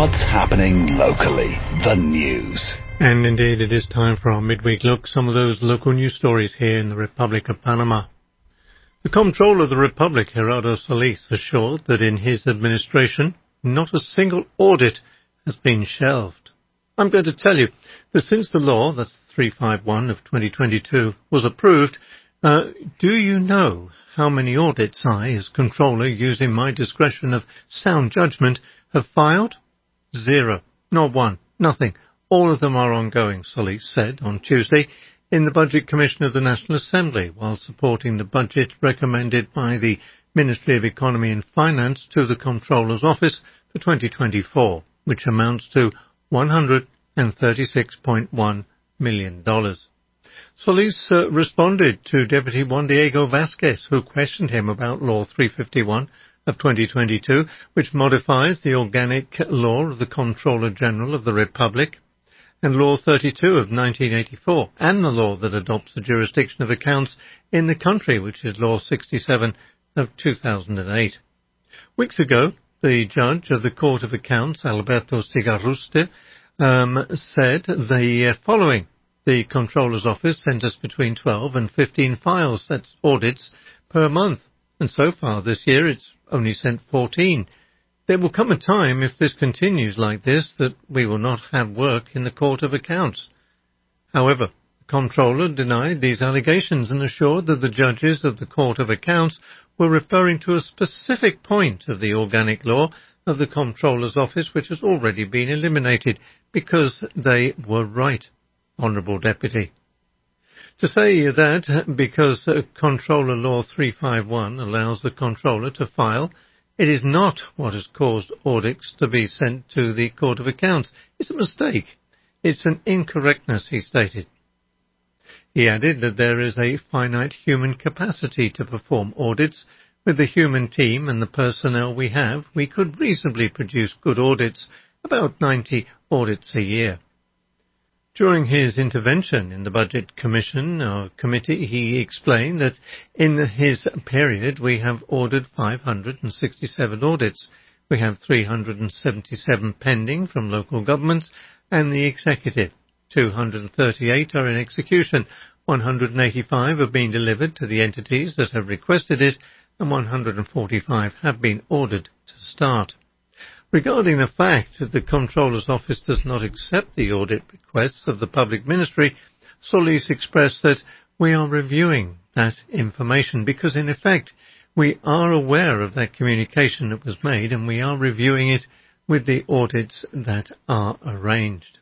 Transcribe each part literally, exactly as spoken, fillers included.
What's happening locally? The news. And indeed, it is time for our midweek look. Some of those local news stories here in the Republic of Panama. The Comptroller of the Republic, Gerardo Solis, assured that in his administration, not a single audit has been shelved. I'm going to tell you that since the law, that's three fifty-one of twenty twenty-two, was approved, uh, do you know how many audits I, as Comptroller, using my discretion of sound judgment, have filed? Zero. Not one. Nothing. All of them are ongoing, Solis said on Tuesday in the Budget Commission of the National Assembly, while supporting the budget recommended by the Ministry of Economy and Finance to the Comptroller's Office for twenty twenty-four, which amounts to one hundred thirty-six point one million dollars. Solis uh, responded to Deputy Juan Diego Vasquez, who questioned him about Law three fifty-one of twenty twenty-two, which modifies the organic law of the Comptroller General of the Republic, and Law thirty-two of nineteen eighty-four, and the law that adopts the jurisdiction of accounts in the country, which is Law sixty-seven of two thousand eight. Weeks ago, the judge of the Court of Accounts, Alberto Cigaruste, um, said the following. The Comptroller's Office sent us between twelve and fifteen files, that's audits, per month, and so far this year it's only sent fourteen. There will come a time, if this continues like this, that we will not have work in the Court of Accounts. However, the Comptroller denied these allegations and assured that the judges of the Court of Accounts were referring to a specific point of the organic law of the Comptroller's Office which has already been eliminated because they were right, Honourable Deputy. To say that because Comptroller Law three fifty-one allows the Comptroller to file, it is not what has caused audits to be sent to the Court of Accounts. It's a mistake. It's an incorrectness, he stated. He added that there is a finite human capacity to perform audits. With the human team and the personnel we have, we could reasonably produce good audits, about ninety audits a year. During his intervention in the Budget Commission or Committee, he explained that in his period we have ordered five hundred sixty-seven audits. We have three hundred seventy-seven pending from local governments and the executive. two hundred thirty-eight are in execution. one hundred eighty-five have been delivered to the entities that have requested it, and one hundred forty-five have been ordered to start. Regarding the fact that the Comptroller's Office does not accept the audit requests of the Public Ministry, Solis expressed that we are reviewing that information because, in effect, we are aware of that communication that was made and we are reviewing it with the audits that are arranged.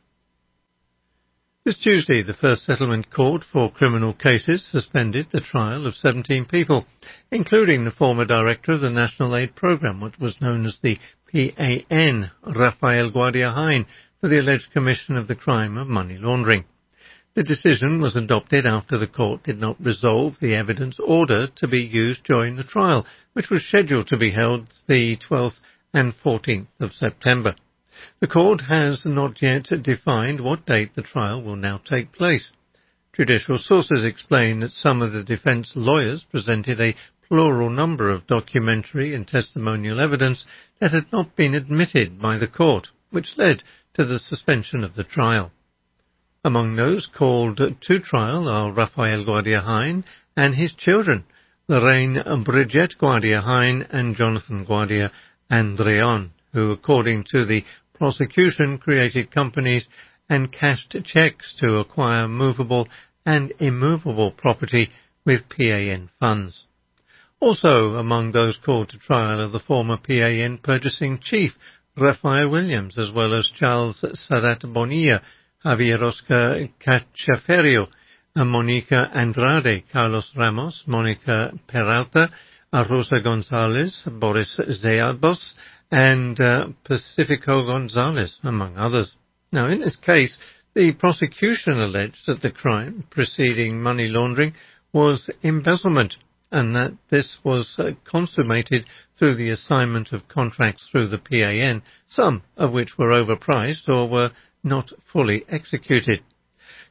This Tuesday, the First Settlement Court for Criminal Cases suspended the trial of seventeen people, including the former director of the National Aid Programme, what was known as the P A N, Rafael Guardia Hine, for the alleged commission of the crime of money laundering. The decision was adopted after the court did not resolve the evidence order to be used during the trial, which was scheduled to be held the twelfth and fourteenth of September. The court has not yet defined what date the trial will now take place. Judicial sources explain that some of the defence lawyers presented a plural number of documentary and testimonial evidence that had not been admitted by the court, which led to the suspension of the trial. Among those called to trial are Rafael Guardia Hine and his children, Lorraine Bridget Guardia Hine and Jonathan Guardia Andreon, who, according to the prosecution, created companies and cashed cheques to acquire movable and immovable property with P A N funds. Also among those called to trial are the former P A N purchasing chief, Rafael Williams, as well as Charles Sarat Bonilla, Javier Oscar Cachaferio, Monica Andrade, Carlos Ramos, Monica Peralta, Rosa Gonzalez, Boris Zeabos, and uh, Pacifico Gonzalez, among others. Now, in this case, the prosecution alleged that the crime preceding money laundering was embezzlement, and that this was uh, consummated through the assignment of contracts through the P A N, some of which were overpriced or were not fully executed.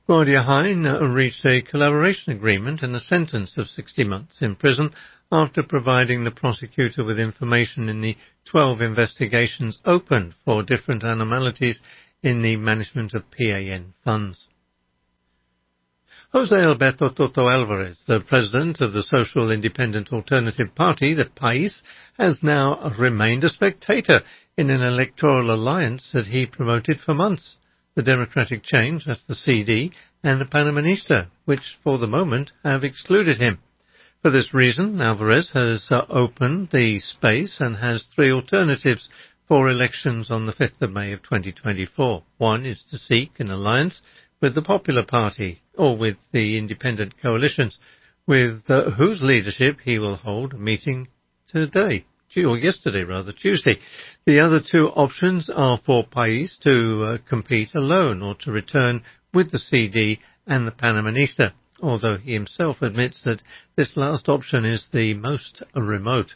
Guardia Hine reached a collaboration agreement and a sentence of sixty months in prison after providing the prosecutor with information in the twelve investigations opened for different anomalies in the management of P A N funds. José Alberto Toto Alvarez, the president of the Social Independent Alternative Party, the PAIS, has now remained a spectator in an electoral alliance that he promoted for months. The Democratic Change, that's the C D, and the Panamanista, which for the moment have excluded him. For this reason, Alvarez has uh, opened the space and has three alternatives for elections on the fifth of May of twenty twenty-four. One is to seek an alliance with the Popular Party or with the independent coalitions, with uh, whose leadership he will hold a meeting today, or yesterday rather, Tuesday. The other two options are for PAIS to uh, compete alone or to return with the C D and the Panamanista, although he himself admits that this last option is the most remote.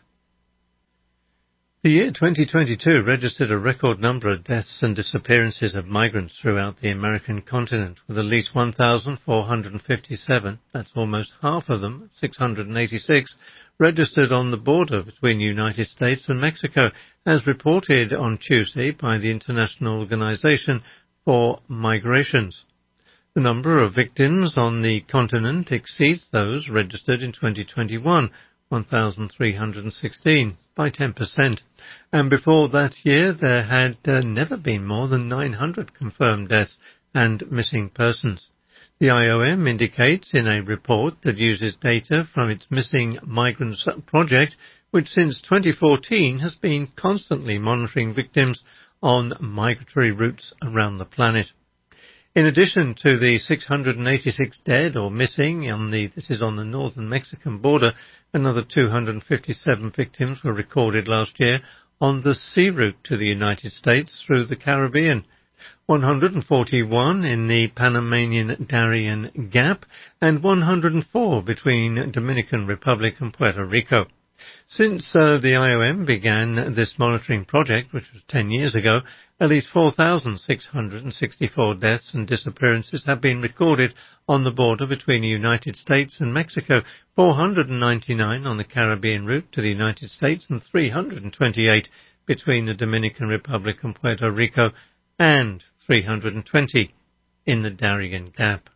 The year twenty twenty-two registered a record number of deaths and disappearances of migrants throughout the American continent, with at least one thousand four hundred fifty-seven, that's almost half of them, six hundred eighty-six, registered on the border between the United States and Mexico, as reported on Tuesday by the International Organization for Migrations. The number of victims on the continent exceeds those registered in twenty twenty-one, one thousand three hundred sixteen, by ten percent. And before that year, there had uh, never been more than nine hundred confirmed deaths and missing persons. The I O M indicates in a report that uses data from its Missing Migrants Project, which since twenty fourteen has been constantly monitoring victims on migratory routes around the planet. In addition to the six hundred eighty-six dead or missing on the, this is on the northern Mexican border, another two hundred fifty-seven victims were recorded last year on the sea route to the United States through the Caribbean. one hundred forty-one in the Panamanian Darien Gap and one hundred four between Dominican Republic and Puerto Rico. Since uh, the I O M began this monitoring project, which was ten years ago, at least four thousand six hundred sixty-four deaths and disappearances have been recorded on the border between the United States and Mexico, four hundred ninety-nine on the Caribbean route to the United States, and three hundred twenty-eight between the Dominican Republic and Puerto Rico, and three hundred twenty in the Darien Gap.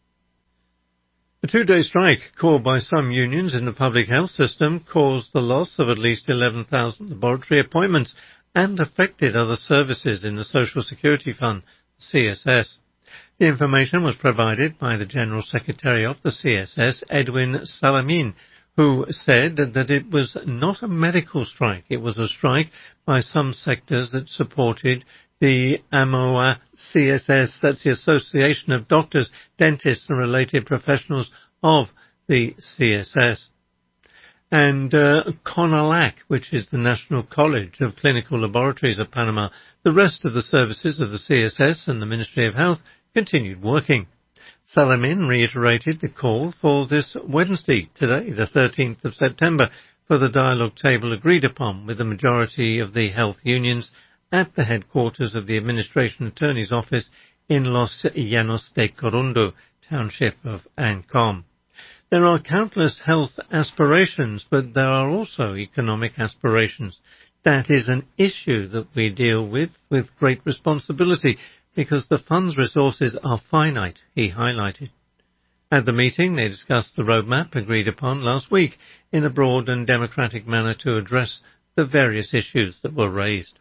A two-day strike called by some unions in the public health system caused the loss of at least eleven thousand laboratory appointments and affected other services in the Social Security Fund, C S S. The information was provided by the General Secretary of the C S S, Edwin Salamin, who said that it was not a medical strike. It was a strike by some sectors that supported the A M O A C S S, that's the Association of Doctors, Dentists and Related Professionals of the C S S. And uh, CONALAC, which is the National College of Clinical Laboratories of Panama, the rest of the services of the C S S and the Ministry of Health continued working. Salamin reiterated the call for this Wednesday, today, the thirteenth of September, for the dialogue table agreed upon with the majority of the health unions at the headquarters of the Administration Attorney's Office in Los Llanos de Corundo, township of Ancon. There are countless health aspirations, but there are also economic aspirations. That is an issue that we deal with with great responsibility because the fund's resources are finite, he highlighted. At the meeting, they discussed the roadmap agreed upon last week in a broad and democratic manner to address the various issues that were raised.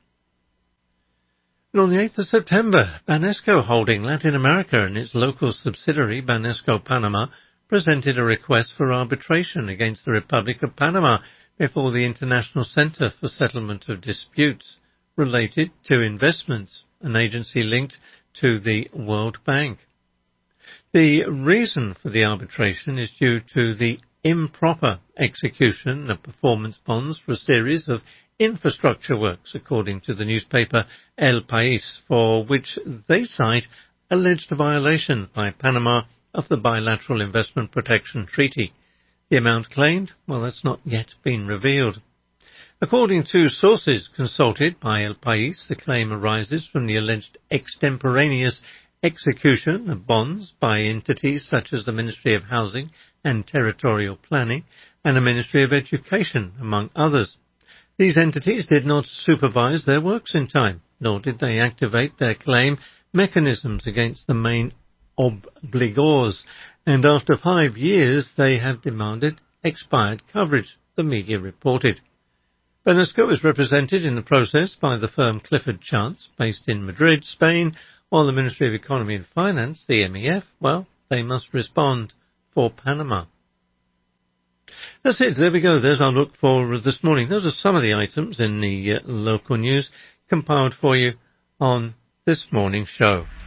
And on the eighth of September, Banesco Holding Latin America and its local subsidiary, Banesco Panama, presented a request for arbitration against the Republic of Panama before the International Center for Settlement of Disputes related to investments, an agency linked to the World Bank. The reason for the arbitration is due to the improper execution of performance bonds for a series of infrastructure works, according to the newspaper El País, for which they cite alleged violation by Panama of the Bilateral Investment Protection Treaty. The amount claimed, well, that's not yet been revealed. According to sources consulted by El País, the claim arises from the alleged extemporaneous execution of bonds by entities such as the Ministry of Housing and Territorial Planning and the Ministry of Education, among others. These entities did not supervise their works in time, nor did they activate their claim mechanisms against the main obligors, and after five years they have demanded expired coverage, the media reported. Banesco is represented in the process by the firm Clifford Chance, based in Madrid, Spain, while the Ministry of Economy and Finance, the M E F, well, they must respond for Panama. That's it. There we go. There's our look for this morning. Those are some of the items in the uh, local news compiled for you on this morning's show.